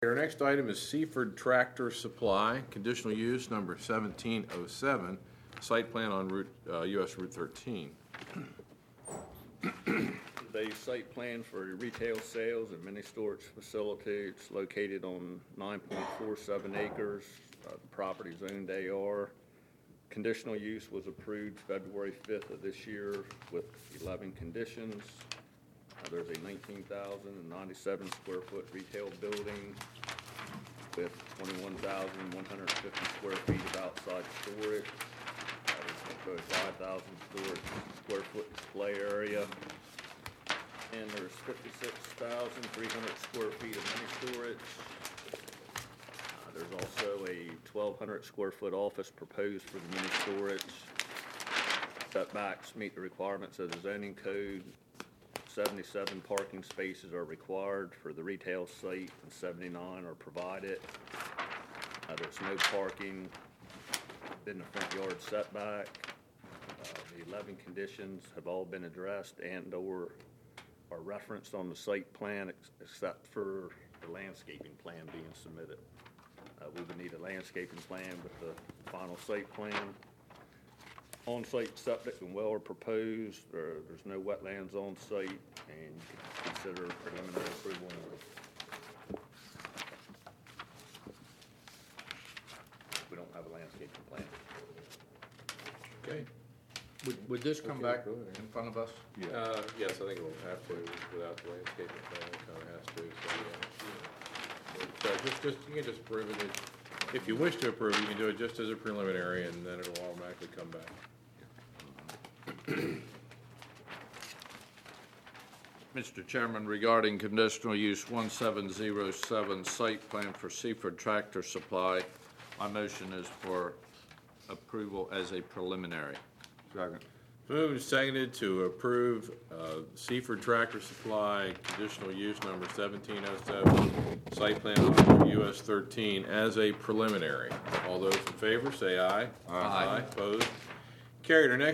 Our next item is Seaford Tractor Supply, conditional use number 1707, site plan on US Route 13. The site plan for retail sales and mini storage facility. It's located on 9.47 acres. The property's owned AR. Conditional use was approved February 5th of this year with 11 conditions. There's a 19,097 square foot retail building with 21,150 square feet of outside storage. There's a 5,000 square foot display area. And there's 56,300 square feet of mini storage. There's also a 1,200 square foot office proposed for the mini storage. Setbacks meet the requirements of the zoning code. 77 parking spaces are required for the retail site and 79 are provided. There's no parking in the front yard setback. The 11 conditions have all been addressed and or are referenced on the site plan except for the landscaping plan being submitted. We would need a landscaping plan with the final site plan. On-site septic and well are proposed. There's no wetlands on site, and you can consider preliminary approval. We don't have a landscaping plan. Okay. Would this come back in front of us? Yes, I think it will have to, without the landscaping plan, it kind of has to, so yeah. So you can just approve it. If you wish to approve it, you can do it just as a preliminary, and then it'll automatically come back. Mr. Chairman, regarding conditional use 1707 site plan for Seaford Tractor Supply, my motion is for approval as a preliminary. Second. Moved and seconded to approve Seaford Tractor Supply, conditional use number 1707, site plan on US 13 as a preliminary. All those in favor say aye. Aye. Opposed? Carried. Our next